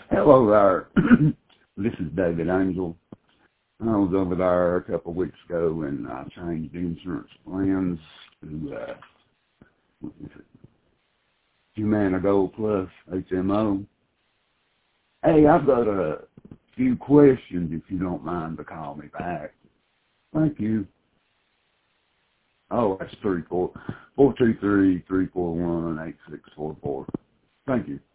Hello there. This is David Angel. I was over there a couple of weeks ago and I changed insurance plans to what is it? Humana Gold Plus HMO. Hey, I've got a few questions if you don't mind to call me back. Thank you. Oh, that's 423-341-8644. Thank you.